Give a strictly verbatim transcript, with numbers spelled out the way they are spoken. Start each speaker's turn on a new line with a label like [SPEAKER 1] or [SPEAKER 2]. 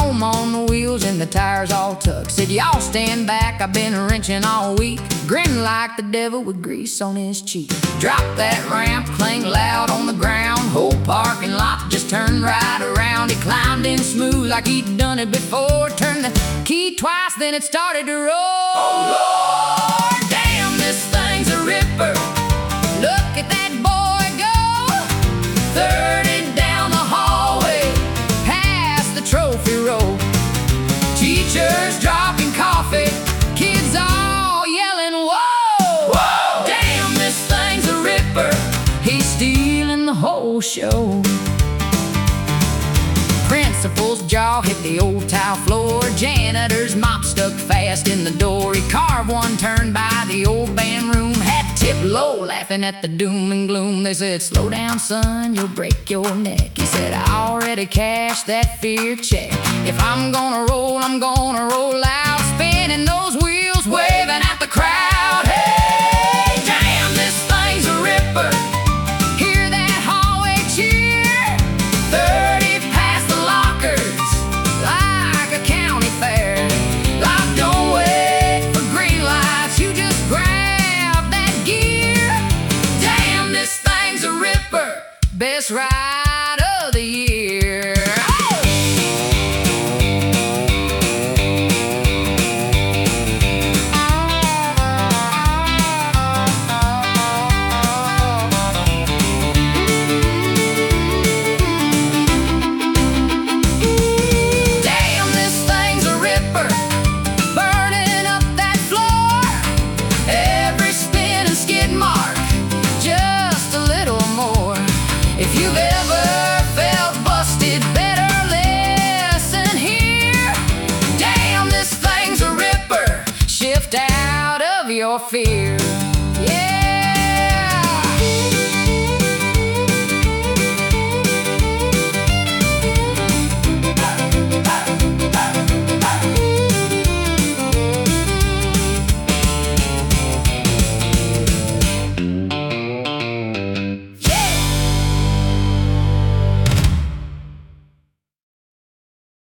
[SPEAKER 1] chrome on the wheels and the tires all tucked. Said, y'all stand back, I've been wrenching all week. Grinning like the devil with grease on his cheek. Drop that ramp, clang loud on the ground. Whole parking lot just turned right around. He climbed in smooth like he'd done it before. Turned the key twice, then it started to roll. Oh Lord, damn, this thing's a ripper. Look at that boy go. thirty down the hallway, past the trophy row. Teachers dropping coffee, kids all yelling, whoa! Whoa! Damn, this thing's a ripper. He's stealing the whole show. Principal's jaw hit the old tile floor. Janitor's mop stuck fast in the door. He carved one turn by the old band room. Had tipped low, laughing at the doom and gloom. They said, slow down, son, you'll break your neck. He said, I already cashed that fear check. If I'm gonna roll, I'm gonna roll out, spinning those wheels, waving at the crowd.